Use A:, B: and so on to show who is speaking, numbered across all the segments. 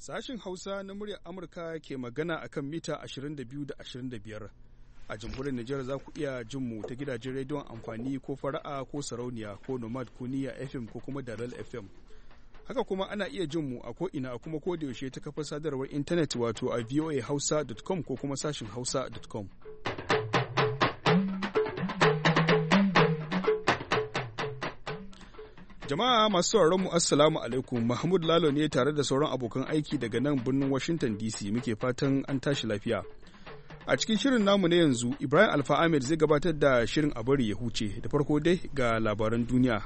A: Sashin Hausa na muryar Amurka ke magana a kan mita 22 da 25. A jamhuriyar Nijar za ku iya jin mu ta gidajen rediyon amfani ko fara'a ko sarauniya ko nomad ko niyya FM ko kuma dalal FM. Haka kuma ana iya jin mu a ko'ina a kuma kodayaushe ta kafar sadarwar intanet wato a voahausa.com ko kuma sashin hausa.com. Jama'a masu sauraron mu assalamu alaikum. Mahmud Lalo ne tare da sauran abokan aiki daga nan birnin Washington DC muke fatan an tashi lafiya. A cikin shirin namu na yanzu Ibrahim Alfa Ahmed zai gabatar da shirin a bari ya huce. Da farko dai ga labaran duniya.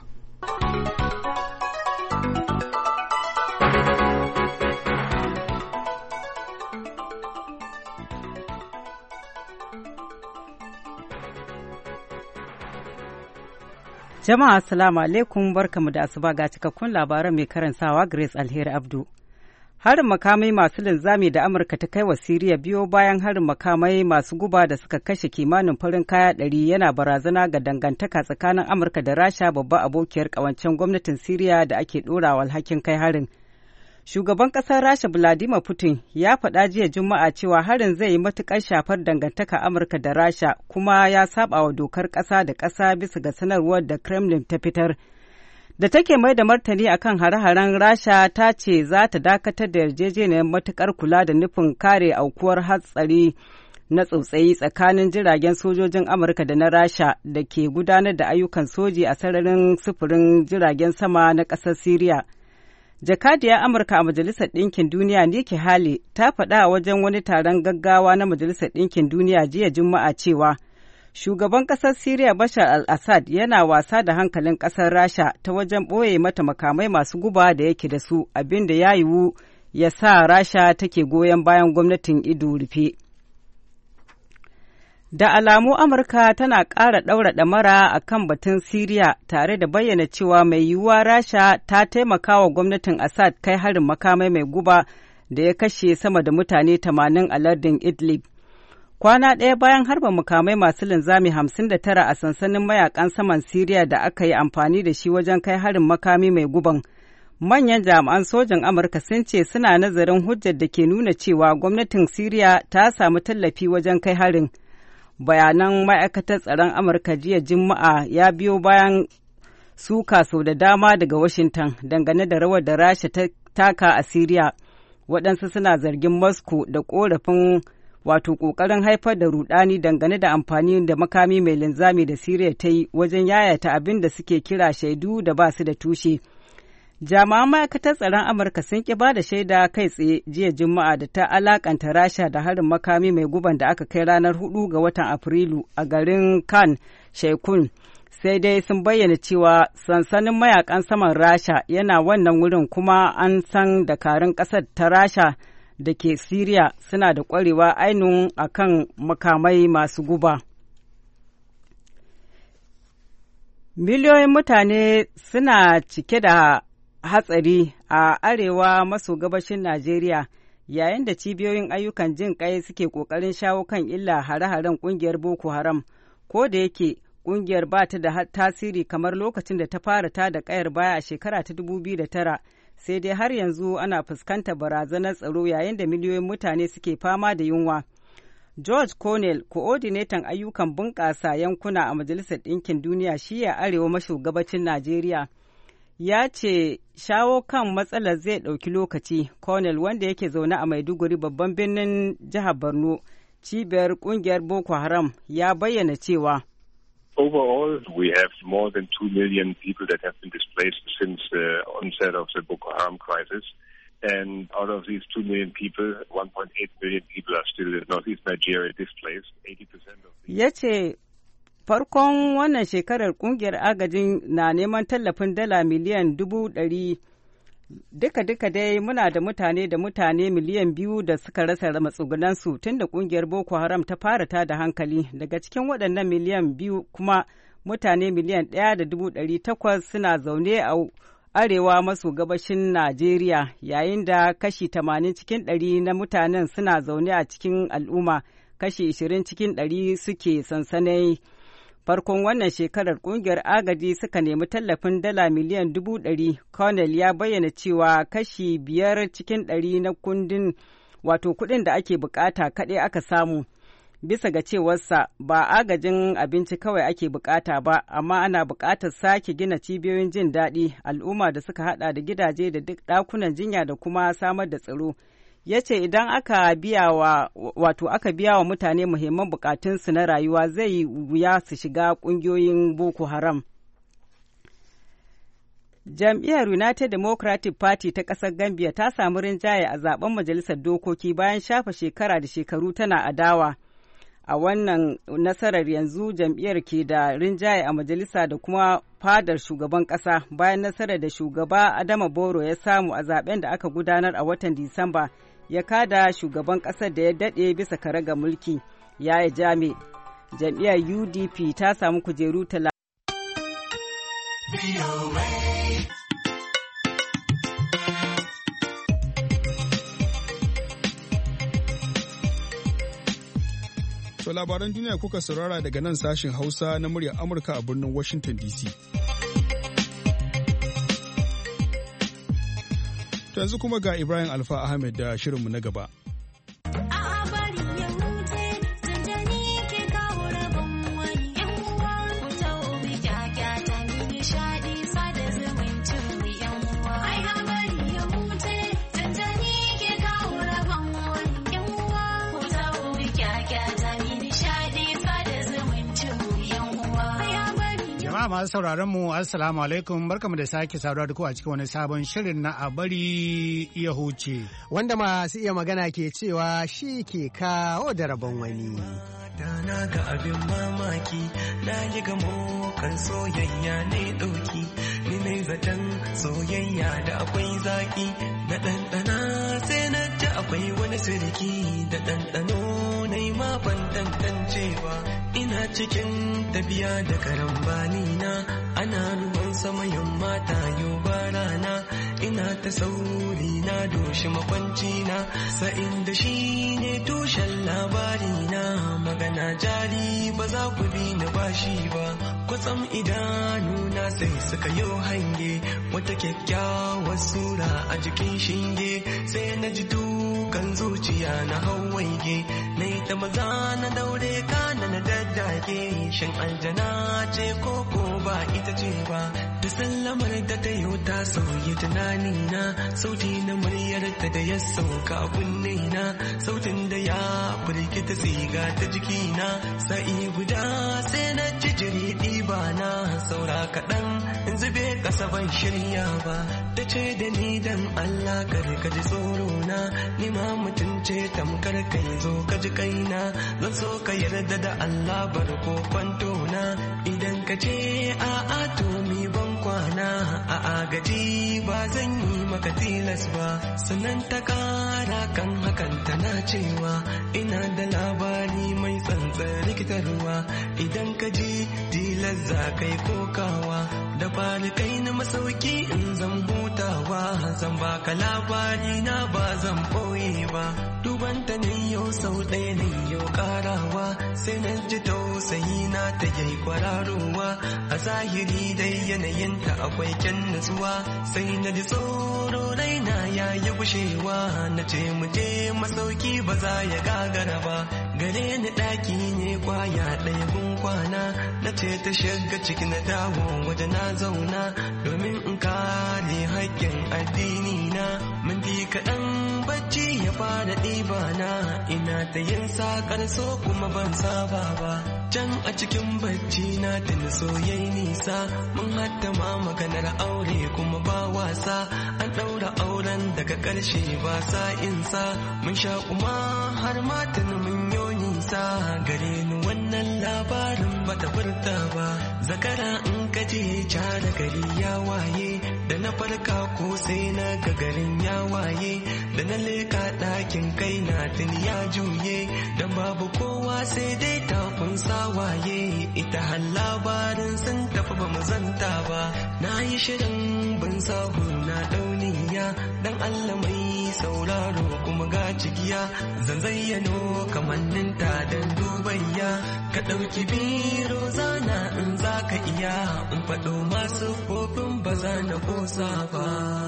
B: Jama'a assalamu alaikum, barkamu da asuba ga cikakkun labaran mai karantawa Grace Alheri Abdu. Harin makamai masu linzami da Amurka ta kai wa Siriya biyo bayan harin makamai masu guba da suka kashe kimanin farin kaya 100 yana barazana ga dangantaka tsakanin Amurka da Rasha, babbar abokiyar kawancen gwamnatin Siriya da ake ɗorawa alhakin kai harin. Shugaban ƙasar Rasha Vladimir Putin ya faɗa jiya Juma'a cewa harin zai yi matuƙar shafar dangantaka Amurka da Rasha, kuma ya saba wa dokar ƙasa da ƙasa bisa ga sanarwar da Kremlin ta fitar. Da take mai da martani akan hare-haren, Rasha ta ce za ta dakatar da yarjejeniyar matuƙar kula da nufin kare aukuwar hatsari na tsautsayi tsakanin jiragen sojojin Amurka da na Rasha da ke gudanar da ayyukan soji a sararin sufurin jiragen sama na ƙasar Siriya. Jakadiyar Amurka a Majalisar Ɗinkin Duniya Nikki Haley ta faɗa a wajen wani taron gaggawa na Majalisar Ɗinkin Duniya jiya Juma'a cewa shugaban ƙasar Siriya Bashar al-Assad yana wasa da hankalin ƙasar Rasha ta wajen ɓoye mata makamai masu guba da yake da su, abin da ya yiwu ya sa Rasha take goyon bayan gwamnatin ido rufe. Da alamu Amurka tana ƙara ɗaura ɗamara a kan batun Siriya tare da bayyana cewa mai yiwuwa Rasha ta taimaka wa gwamnatin Assad kai harin makamai mai guba da ya kashe sama da mutane 80 a lardin Idlib. Kwana ɗaya bayan harba makamai masu linzami 59 a sansanin mayakan saman Siriya da aka yi amfani da shi wajen kai harin makami mai guban, manyan jami'an sojan Amurka sun ce suna nazarin hujjar da ke nuna cewa gwamnatin Siriya ta samu tallafi wajen kai harin. Bayanan ma'aikatar tsaron Amurka jiya Juma'a ya biyo bayan suka sau da dama daga Washington dangane da rawar da Rasha ta taka a Siriya. Waɗansu suna zargin Moscow da ƙorafin ƙoƙarin haifar da rudani dangane da amfani da makami mai linzami da Siriya ta yi wajen yayata abin da suke kira shaidu da ba su da tushe. Jami'an ma'aikatar tsaron Amurka sun ƙi ba da shaida kai tsaye jiya Juma'a da ta alakanta Rasha da harin makami mai guban da aka kai ranar 4 ga watan Afrilu a garin Khan Sheikhoun, sai dai sun bayyana cewa sansanin mayakan saman Rasha yana wannan wurin, kuma an san dakarun ƙasar ta Rasha da ke Siriya suna da ƙwarewa ainihin akan makamai masu guba. Miliyoyin mutane suna cike da hatsari a arewa maso gabashin Najeriya, yayin da cibiyoyin ayyukan jin ƙai suke ƙoƙarin shawo kan illa hare-haren ƙungiyar Boko Haram, ko da yake ƙungiyar ba ta da tasiri kamar lokacin da ta fara ta da ƙayar baya a shekara ta 2009, sai dai har yanzu ana fuskantar barazanar tsaro yayin da miliyoyin mutane suke fama da yunwa. George Cornell, coordinator ayyukan bunƙasa yankuna a Majalisar Ɗinkin Duniya shiya arewa maso gabacin Najeriya, ya ce shawo kan matsalar zai ɗauki lokaci. Cornell, wanda yake zaune a Maiduguri, babban birnin jihar Borno, cibiyar ƙungiyar Boko Haram, ya bayyana cewa
C: overall, we have more than 2 million people that have been displaced since the onset of the Boko Haram crisis. And out of these 2 million people, 1.8 million people are still in northeast Nigeria displaced. 80% of these... Ya ce, farkon wannan shekarar kungiyar agajin na neman tallafin dala miliyan 100,000. Duka dai muna da mutane miliyan 2 da suka rasa matsugunansu tun da kungiyar Boko Haram ta fara ta da hankali. Daga cikin waɗannan miliyan 2 kuma mutane miliyan 1.800 suna zaune a arewa maso gabashin Najeriya, yayin da kashi 80 cikin 100 na mutanen suna zaune a cikin al'umma, kashi 20 cikin 100 suke sansanai.
B: Farkon wannan shekarar kungiyar agaji suka nemi tallafin dala miliyan 100. Cornell ya bayyana cewa kashi 5 cikin 100 na kuɗin da ake bukata kaɗai aka samu. Bisa ga cewarsa ba agajin abinci kawai ake bukata ba, amma ana bukatar sake gina cibiyoyin jin daɗi al'umma da suka hada da gidaje da duk ɗakunan jinya da kuma samar da tsaro. Ya ce idan aka biya wa mutane muhimman bukatunsu na rayuwa zai yi wuya su shiga ƙungiyoyin Boko Haram. Jam'iyyar United Democratic Party ta ƙasar Gambia ta samu rinjaye a zaben majalisar dokoki bayan shafa shekara da shekaru tana adawa. A wannan nasarar yanzu jam'iyyar ke da rinjaye a majalisa da kuma fadar shugaban ƙasa bayan nasarar da shugaba Adama Barrow ya samu a zaben da aka gudanar a watan Disamba. Ya kada shugaban ƙasar da ya daɗe bisa karaga mulki Yaya Jame. Jam'iyyar UDP ta samu kujeru 30.
A: To labaran duniya kuka saurara daga nan sashin Hausa na muryar Amurka a birnin Washington DC. To yanzu kuma ga Ibrahim Alfa Ahmed da shirinmu na gaba.
D: Masu sauraron mu assalamu alaikum, barkamu da sake saduwa da ku a cikin wani sabon shirin na a bari ya huce,
E: wanda masu iya magana ke cewa shi ke kawo da rabon wani.
F: Dana ga abin mamaki na yi gamo kan soyayya ne ɗauki, ni mai zaton soyayya da akwai zaki, na ɗanɗana sai na ji akwai wani sirki da ɗanɗano na yi ma ban tantancewa. Ina cikin tafiya da karambani na, ana ruwan sama yamma ta yoba rana, ina ta sauri na doshi makwanci na, sa'in da shi ne tushen labari na, magana jari ba za ku bi ni bashi ba, kwatsam idanuna sai suka yi hange wata kyakkyawar sura a jikin shinge, sai na ji dukan zuciya na hawaige, na yi ta maza na daure kana na daddage, shin aljana ce ko ba ita ce ba, da sallamar da ta yi ta sauyi tunani na, sauti na muryar ta da ya sauka a kunne na, sautin da ya firgita siga ta jikina, sa'i guda sai na ji jiri ɗiba na, saura kaɗan in zube ƙasa ban shirya ba, ta ce da ni dan Allah kar ka ji tsoro na, ni ma mutum ce tamkar kai zo ka ji kaina, zan so ka yarda da Allah bar ko kwanto na, idan ka ce a'a to mi ban kwana, a agaji ba zan yi maka tilas ba, sannan ta kara kan hakan tana cewa ina da labari mai tsantsan rikitarwa, idan ka ji tilas za kai kokawa, da fari kai na masauki in zan hutawa, zan baka labari na ba zan boye ba, dubanta ne yau sau ɗaya ne yau karawa, sai na ji tausayi na ta yi kwararowa, a zahiri dai yanayinta akwai kyan nutsuwa, sai na ji tsoro raina ya yi gushewa, na ce mu je masauki ba za ya gagara ba, gare ni ɗaki ne kwaya ɗaya gun kwana, na ce ta shiga ciki na dawo waje na zauna, domin in kare haƙƙin addini na, minti kaɗan bacci ya fara ɗiba na, ina ta yin sakar so kuma ban saba ba, can a cikin bacci na tuni soyayi nisa, mun hatta ma maganar aure kuma ba wasa, an ɗaura auren daga ƙarshe ba sa'insa, mun sha kuma har ma tuni mun yo nisa, gare ni wannan labarin bata furta ba, zakara in kaje cara gari ya waye, da na farka ko sai na ga garin ya waye, da na leka ɗakin kai na tuni ya juye, dan babu kowa kowa sai dai tafin sawaye, ita har labarin sun tafi ba mu zanta ba. Na yi shirin bin sahu na dauniya, dan Allah mai sauraro kuma ga cigiya. Zan zayyano kamanninta don dubayya, ka ɗauki biro zana in za ka iya, in faɗo masu kofin ba za na ƙosa ba.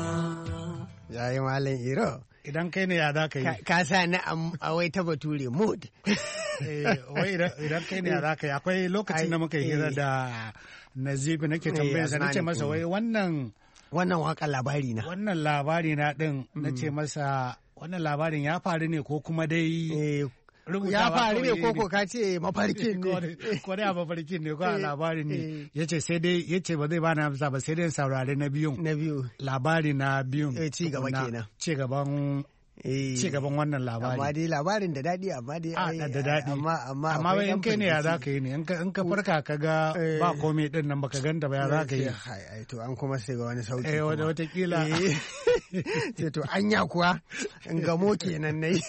E: Yayi Malam Iro.
D: Idan kai ne ya za ka yi?
E: Ka sa ni a wai ta bature mood.
D: Wai idan kai ne ya za ka yi? Akwai lokacin da muka yi hira da Nazifi nake tambayarsa, na ce masa wai wannan
E: waka labari na.
D: Wannan labari na din, na ce masa wannan labarin ya faru ne ko kuma dai
E: ya faru ne koko ka ce mafarkin ne
D: ko da mafarkin ne ko labari ne. Yace sai dai yace ba zai bani amsa ba sai dai saurare na biyu labari na biyun
E: ci gaba kenan,
D: ci gaban wannan labari.
E: Amma dai labarin da daɗi, amma dai
D: da daɗi, amma wai in kai ne ya za ka yi ne, in ka farka ka ga ba komai din nan baka ganta ba ya za ka yi?
E: To an kuma sai ga wani sauki
D: watakila
E: ce to anya kuwa in gamo kenan nayi.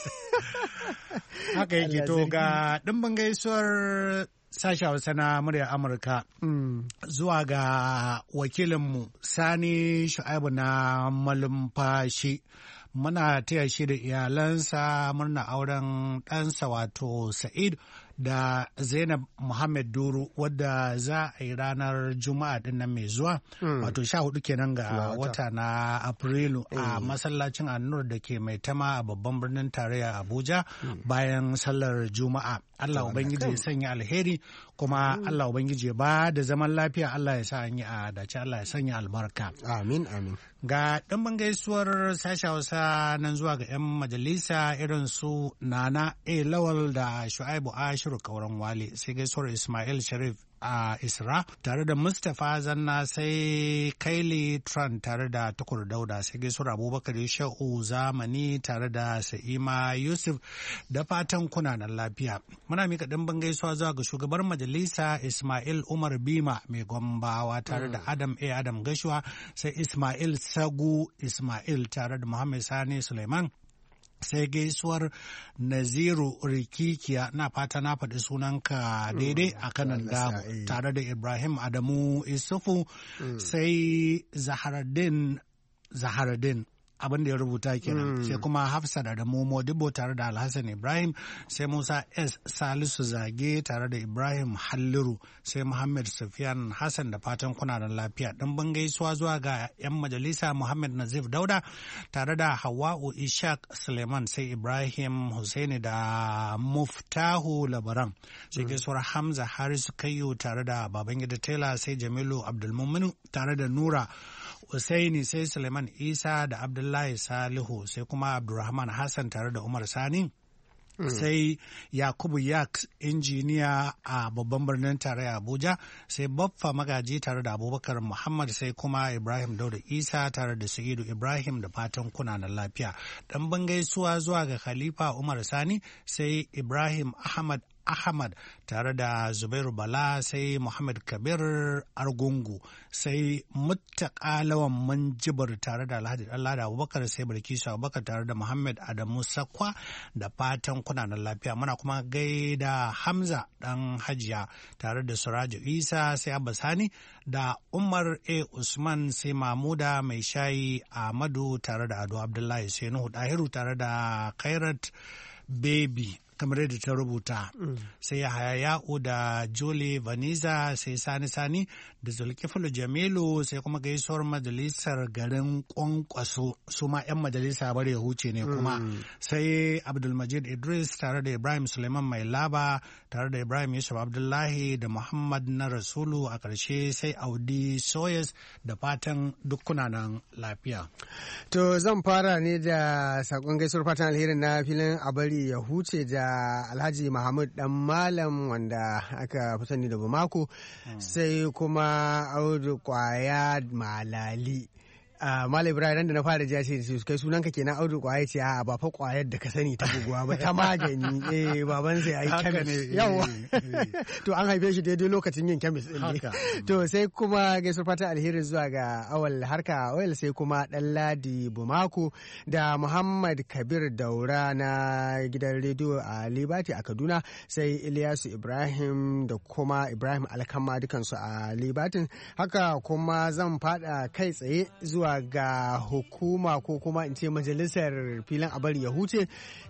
D: Haka yake. To ga dimbin gaisuwar sashen Hausa na muryar Amurka zuwa ga wakilinmu Sani Shu'aibu na Malumfashi. Muna taya shi da iyalansa murna auren ɗansa wato Sa'id da Zainab Muhammad Duru, wadda za a yi ranar Juma'a din nan mai zuwa, wato 14 kenan ga wata na Afrilu a masallacin Annur da ke Maitama a babban birnin tarayya Abuja bayan sallar Juma'a. Allah Ubangiji ya sanya alheri, kuma Allah Ubangiji ya ba da zaman lafiya, Allah ya sa an yi a dace, Allah ya sanya albarka.
E: Amin, amin.
D: Ga ɗimbin gaisuwar sashen Hausa nan zuwa ga 'yan majalisa irin su Nana A. Lawal da Shu'aibu Ashiru Kauran Wale, sai gaisuwar Ismail Sharif a Isra tare da Mustapha Zanna, sai Kaili Tran tare da Tukur Dauda, sai gaisuwar Abubakar Sha'u Zamani tare da Sa'ima Yusuf, da fatan kuna nan lafiya. Muna mika ɗimbin gaisuwa zuwa ga shugabar majalisa Ismail Umar Bima mai Gombawa tare da Adam A. Adam Gashuwa, sai Ismail Sagu Ismail tare da Muhammad Sani Suleiman, sai gaisuwar Naziru Rikikiya, na fata na faɗi sunanka daidai a kanan damu, tare da Ibrahim Adamu Isufu, sai Zaharaddin abin da ya rubuta kenan, sai kuma Hafsat Adamu Modibo tare da Alhassan Ibrahim, sai Musa S. Salisu Zage tare da Ibrahim Halliru, sai Muhammad Sufyan Hassan, da fatan kuna da lafiya. Ɗan gaisuwa zuwa ga 'yan majalisa Muhammad Nazif Dauda tare da Hawa'u Ishaq Suleiman, sai Ibrahim Hussaini da Muftahu Labaran, sai gaisuwar Hamza Harisu Kayyo tare da Babangida Tela, sai Jamilu Abdulmuminu tare da Nura Usaini, sai Suleiman Isa da Abdullahi Salihu, sai kuma Abdulrahman Hassan tare da Umar Sani, sai Yakubu Yaks injiniya a babban birnin tarayya Abuja, sai Baffa Magaji tare da Abubakar Muhammad, sai kuma Ibrahim Dauda Isa tare da Sa'idu Ibrahim, da fatan kuna na lafiya. Dan bangaisuwa zuwa ga Khalifa Umar Sani, sai Ibrahim Ahmad tare da Zubairu Bala, sai Muhammad Kabir Argungu, sai Muttaka Lawan Manjibar tare da Alhaji Allah da Abubakar, sai Bilkisu Abubakar tare da Muhammad Adamu Sakwa, da fatan kuna da lafiya. Muna kuma gaida Hamza dan Hajiya tare da Suraju Isa, sai Abbas Hani da Umar A. Usman, sai Mamuda Mai Shayi Ahmadu tare da Ado Abdullahi, sai Nuhu Dahiru tare da Kairat Baby kamar yadda ta rubuta, sai Yahaya'u da Jole Vaniza, sai Sani da Zulkifilu Jamilu, sai kuma gaisuwar majalisar garin Kwankwaso, su ma 'yan majalisa bare huce ne kuma, sai Abdulmajid Idris tare da Ibrahim Suleiman Mai Laba tare da Ibrahim Yusuf Abdullahi da Muhammad na Rasulu, a ƙarshe sai Audi Soyes, da fatan dukkuna nan lafiya.
E: To zan fara ne da sakon gaisuwar fatan alherin na filin a bari ya huce da Alhaji Muhammad Dan Malam, wanda aka fi sani da Bamako, sai kuma Audu Kwaya Malali, Malam Ibrahim da na fara jiya ce kai sunanka kenan Audu Kwaya ce a ba fa kwayar da ka sani ta buguwa ba ta magani baban sai ai kemis yawa to an haife shi daidai lokacin yin kemis din ne to sai kuma gaisuwar fata alheri zuwa ga Awal Harka Oil sai kuma Ɗanladi Bumaku da Muhammad Kabir Daura na gidan rediyo a Liberty a Kaduna sai Ilyasu Ibrahim da kuma Ibrahim Alkama dukansu a Liberty haka kuma zan fada kai tsaye zuwa ga hukuma ko kuma in ce majalisar filin abar ya huce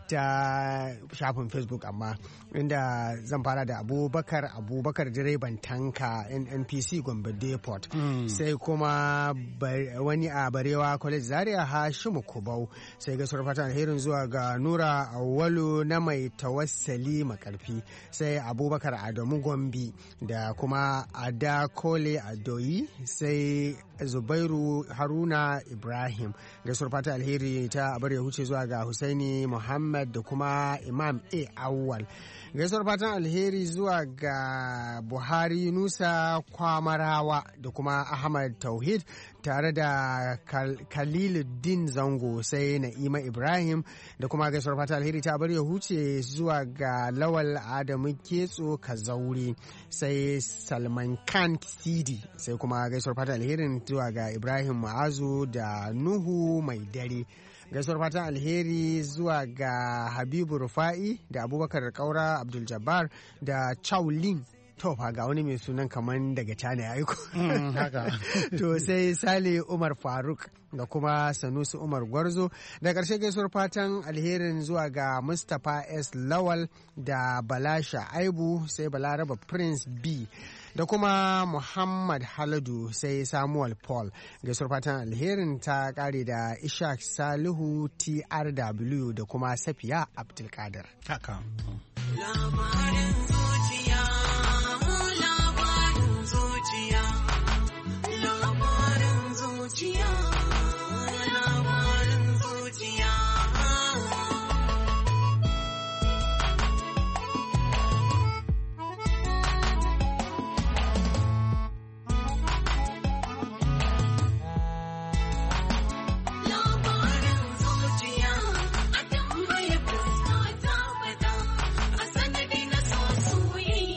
E: ta shafin Facebook amma inda zan fara da abubakar direban tanka NNPC Gombe Depot sai kuma wani a Barewa College Zaria Hashimu Kubau sai gaisuwar fatan alherin zuwa ga Nura Awwalu na mai tawassali makarfi sai Abubakar Adamu Gombe da kuma Ada Kole Adoyi sai Zubairu Haruna Ibrahim gaisuwar fatan alheri ta abar ya huce zuwa ga Husaini Muhammad da kuma Imam A Awwal gaisuwar fatan alheri zuwa ga Buhari Nusa Kwamarawa da kuma Ahmad Tauhid tare da Khaliluddin Zango sai Na'ima Ibrahim da kuma gaisuwar fatan alheri ta bari ya huce zuwa ga Lawal Adamu Ketso Kazauri sai Salman Khan Sidi sai kuma gaisuwar fatan alherin zuwa ga Ibrahim Ma'azu da Nuhu Mai Dare gaisuwar fatan alheri zuwa ga Habibu Rufa'i da Abubakar Kaura Abdul Jabbar da Chaulin to fa ga wani mai sunan kaman daga China ya aiko haka to sai Sale Umar Faruk da kuma Sanusi Umar Gwarzo da ƙarshe gaisuwar fatan alherin zuwa ga Mustapha S Lawal da Balasha Aibu sai Balaraba Prince B da kuma Muhammad Haladu sai Samuel Paul gaisuwar fatan alherin ta kare da Ishaq Salihu TRW da kuma Safiya Abdulkadir
D: haka
F: labarin zuciya labarin zuciya labarin zuciya labarin zuciya soyayya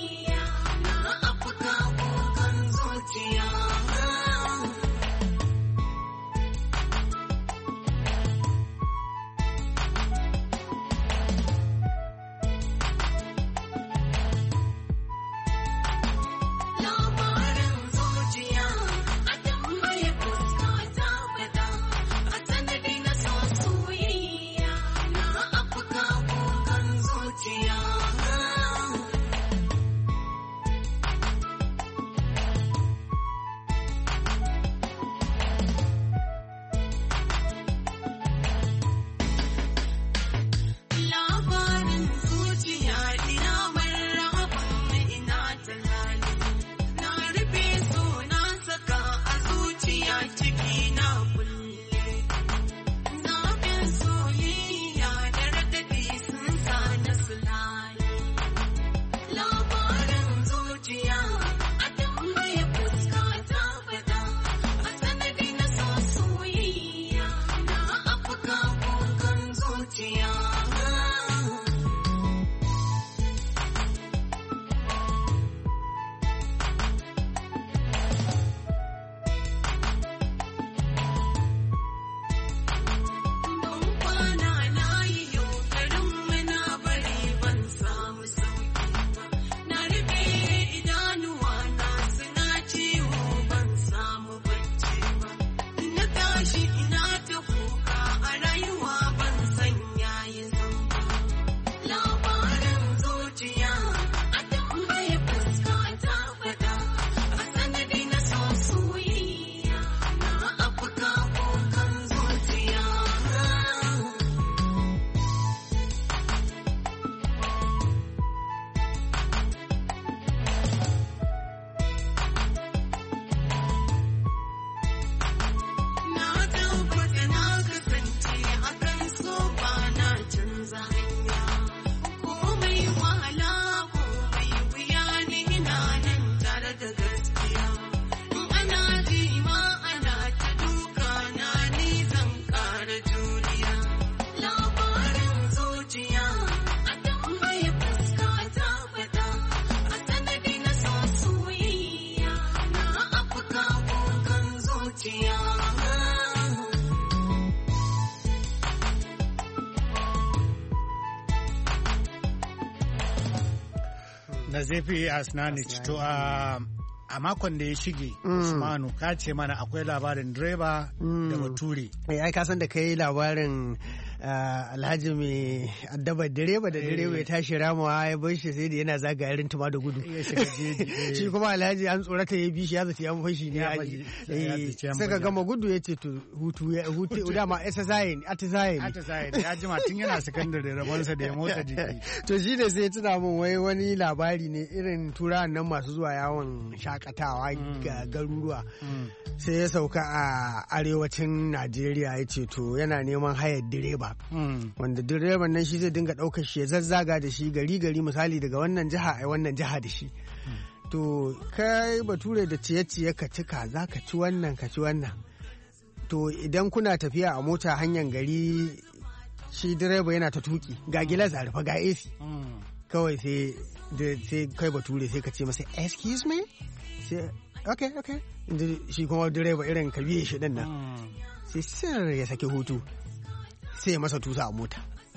D: Nazifi Asnanic to a makon da ya shige Usmanu ka ce mana akwai labarin direba da bature.
E: Ai ka san da kai labarin Alhaji mai addaba direba da direba ya tashi ramawa ya bar shi sai da yana zaga yarin tuma da gudu. Shi kuma Alhaji an tsorata ya bi shi ya zaci an fashi ne. Saka gama gudu ya ce to hutu dama atisaye
D: ya jima tun yana sakandare rabonsa da ya motsa jiki.
E: To shi da sai tuna min wani labari ne irin turawan nan masu zuwa yawon shakatawa ga garuruwa. Sai ya sauka a arewacin Najeriya ya ce to yana neman hayar direba. Wanda direban nan shi zai dinga ɗaukar shi ya zazzaga da shi gari misali daga wannan jiha a wannan jiha da shi. To kai bature da ciye-ciye ka ci kaza ka ci wannan ka ci wannan. To idan kuna tafiya a mota hanyar gari shi direba yana ta tuki ga gilas a rufe ga AC. Kawai sai kai bature sai ka ce masa excuse me? Sai okay. Shi kuma direba irin ka biye shi din nan. Sai sir ya saki hutu. Sai masa tusa a mota.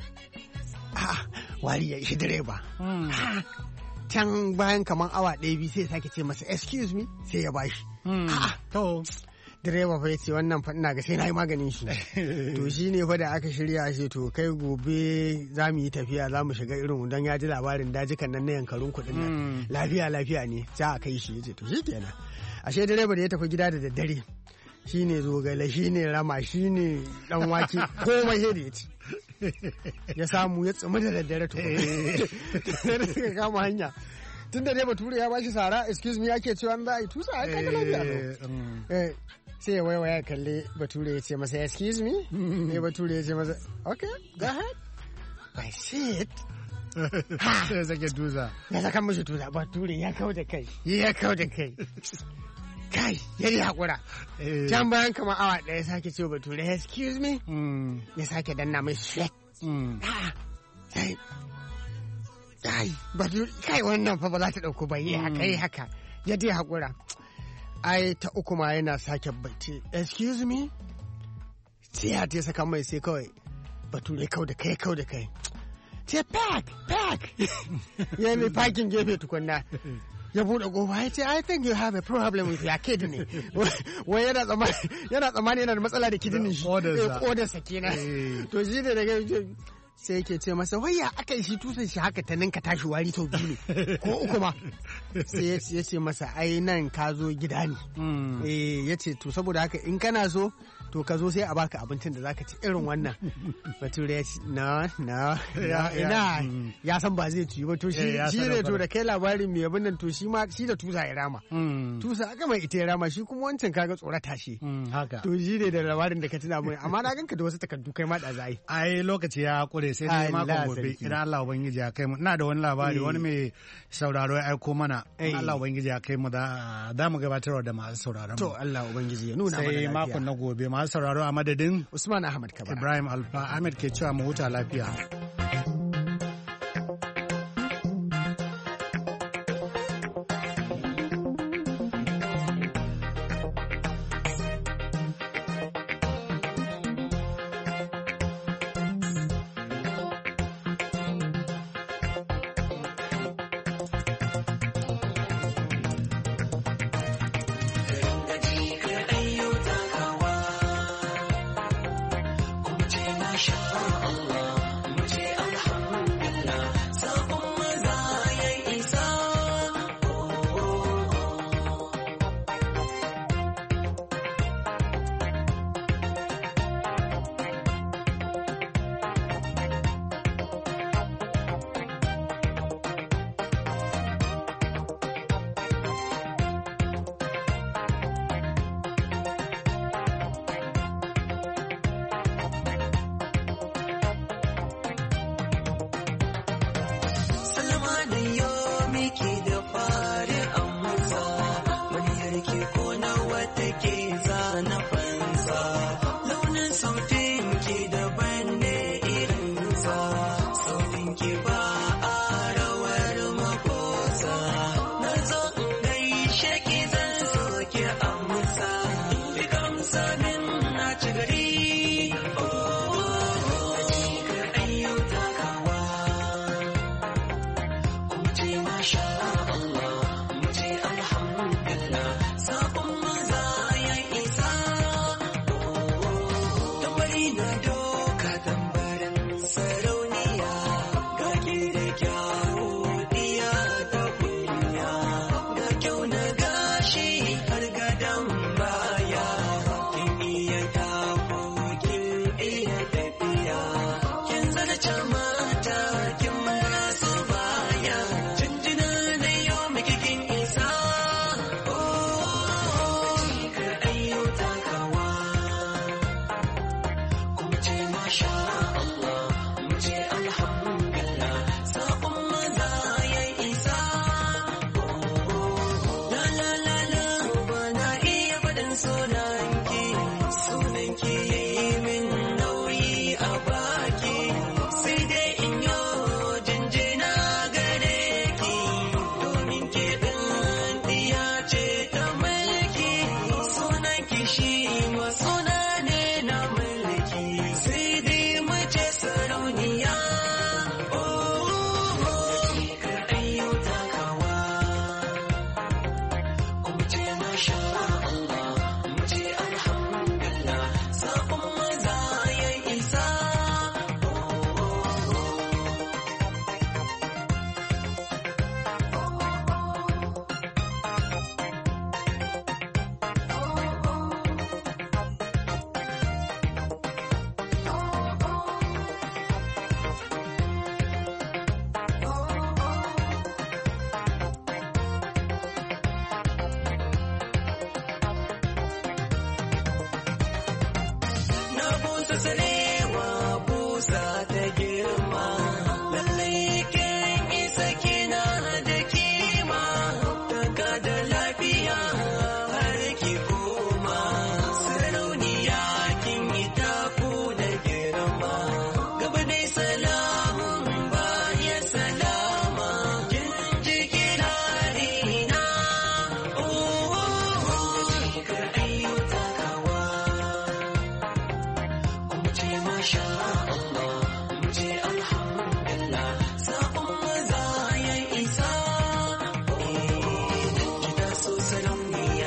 E: Wari ya shi direba. Can bayan kaman awa ɗaya biyu sai sake ce masa excuse me sai ya bashi.
D: To
E: direba fa yace wannan fa ina ga sai nayi maganin shi. To shine fa da aka shirya shi to kai gobe za mu yi tafiya za mu shiga irin dan ya ji labarin dajikan nan na yankarun kuɗin nan. Lafiya ne za a kai shi yace to shikenan. Ashe direba da ya tafi gida da daddare. Shi ne zogale, shi ne rama, shi ne ɗan wake, komai sai da ya ci. Ya samu ya tsumi da daddare to. Sai suka kama hanya. Tun da dai bature ya bashi sara, excuse me ake cewa za a yi tusa a kan lafiya. Sai ya waiwaya kalle bature ya ce masa excuse me. Ne bature ya ce masa okay, go ahead. I said.
D: Sai ya sake tusa.
E: Ya saka mishi tusa, bature ya kau da kai. Kai, yari haƙura. Can bayan kamar awa ɗaya sake ce bature, excuse me? Ya sake danna mai sweat. Sai, kai wannan fa ba za ta ɗauko ba, yi haka, ya dai haƙura. Ai, ta uku ma yana sake bace, excuse me? Sai ya ta saka mai sai kawai, bature kau da kai. Sai pack. Ya mai parking gefe tukunna. Ya buɗe goba ya ce I think you have a problem with your kidney. Wai yana tsammani yana da matsala da kidney shi. Kodarsa kenan. To shi da daga sai yake ce masa waya aka yi shi tusan shi haka ta ninka tashi wari sau biyu ne ko uku ma. Sai ya ce masa ai nan ka zo gida ne. Ya ce to saboda haka in kana so to ka zo sai a baka abincin da zaka ci irin wannan. Bature ya ce ina ya san ba zai ci ba to shi ne to da kai labarin mai abin nan to shi da tusa ya rama. Tusa aka mai ita ya rama shi kuma wancan kaga tsorata shi.
D: Haka.
E: To shi ne da labarin da ka tuna mun amma na ganka da wasu takardu kai ma da zai.
D: Ai lokaci ya kure sai dai makon gobe idan Allah ubangiji ya kai mu. Ina da wani labari wani mai sauraro ya aiko mana. Allah ubangiji ya kai mu da mu gabatarwa da masu sauraron mu.
E: To Allah ubangiji ya nuna mana lafiya.
D: Sai makon na gobe masu sauraro a madadin
E: Usman Ahmad Kabara
D: Ibrahim Alfa Ahmed ke cewa mu huta lafiya.
F: Show.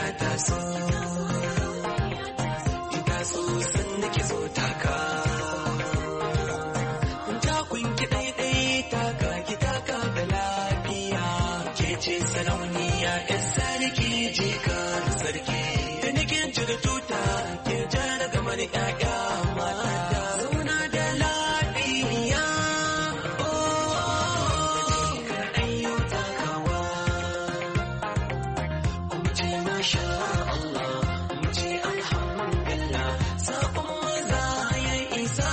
F: taso san nake so taka takun ki ɗaiɗai taka ki taka da lafiya ke ce sarauniya yan sarki jika da sarki da nake cire tuta ke jara gamar ƴaƴa mata zauna da lafiya ayyo takawa kuma ce masha Allah mu ce alhamdulillah sabon maza ya isa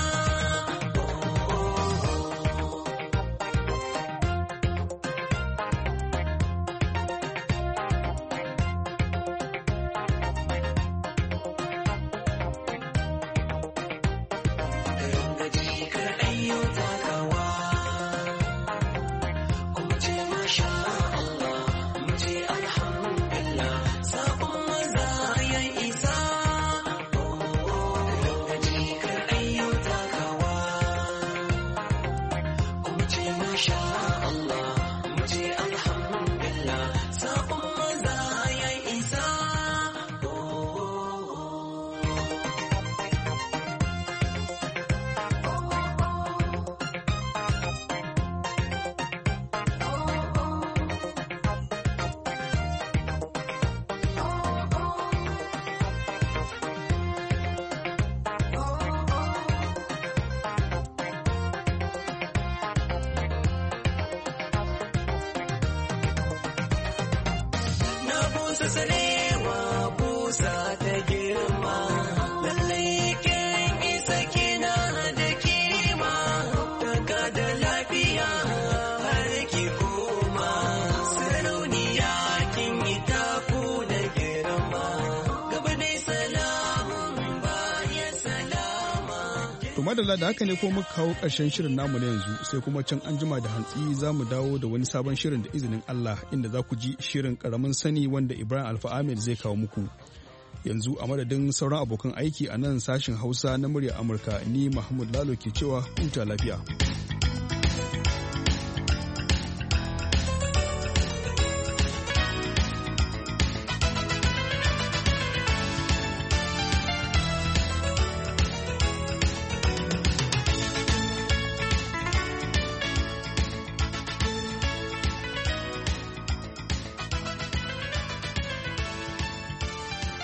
F: sassalewa busa ta girma lallai kin isa kina da kima daga da lafiya har ki koma sarauniya kin yi taku da girma gaba dai salamun baya salama.
A: To madalla da haka ne ko muka kawo ƙarshen shirin namu na yanzu sai kuma can an jima da hantsi za mu dawo da wani sabon shirin da izinin Allah inda za ku ji shirin ƙaramin sani wanda Ibrahim Alfa Ahmed zai kawo muku. Yanzu a madadin sauran abokan aiki a nan sashin Hausa na muryar Amurka ni Mahmud Lalo ke cewa huta lafiya.